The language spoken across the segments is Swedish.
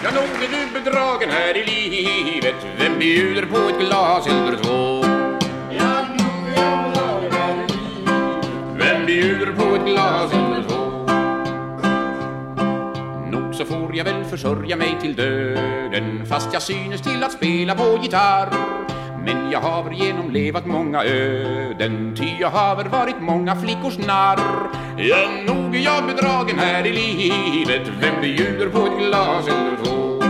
Ja, nog är du bedragen här i livet. Vem bjuder på ett glas eller två? Ja, nog är jag bedragen här i livet. Vem bjuder på ett glas eller två? Nog så får jag väl försörja mig till döden, fast jag synes till att spela på gitarr. Men jag har genomlevat många öden, ty jag har varit många flickors narr. Ja, nog är jag bedragen här i livet. Vem bjuder på ett glas eller två?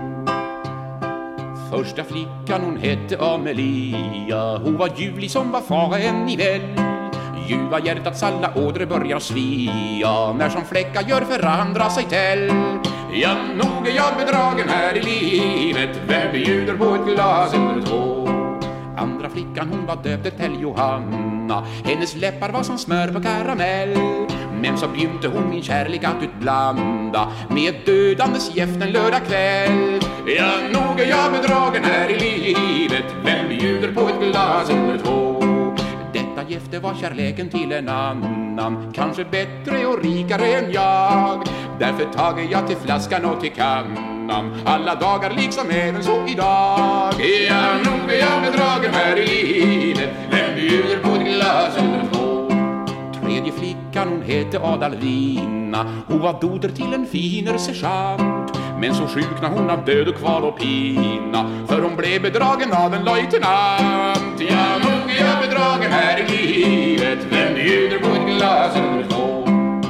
Första flickan hon hette Amelia. Hon var ljuvlig som var fara en i väl. Ljuva hjärtats alla ådre börjar svia när som fläckar gör för andra sig täll. Ja, nog är jag bedragen här i livet. Vem bjuder på ett glas eller två? Andra flickan hon var döpt till Johanna. Hennes läppar var som smör på karamell. Men så bjudde hon min kärlek att utblanda med dödandes gäft en lördag kväll. Ja, nog är jag bedragen här i livet. Vem bjuder på ett glas eller två? Detta gäfte var kärleken till en annan, kanske bättre och rikare än jag. Därför tager jag till flaskan och till kannan alla dagar liksom även så idag. Ja, nog är jag bedragen här i livet. Vem bjuder på ett glas eller två? Tredje flickan hon hette Adalvina. Hon var dotter till en finer sergeant. Men så sjukna hon av död och kval och pina, för hon blev bedragen av en löjtnant. Ja, nog är jag bedragen här i livet. Vem bjuder på ett glas eller två?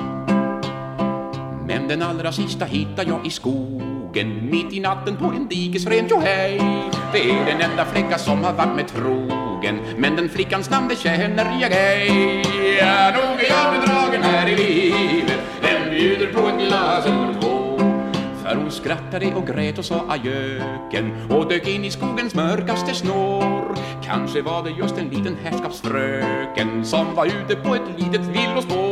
Men den allra sista hittar jag i skogen, mitt i natten på en dikesren tjohej. Det är den enda flicka som har varit med trogen, men den flickans namn det känner jag ej. Ja, nog är jag bedragen här i livet. Vem bjuder på ett glas eller två? För hon skrattade och grät och sa ajöken och dök in i skogens mörkaste snår. Kanske var det just en liten herrskapsfröken som var ute på ett litet villospår.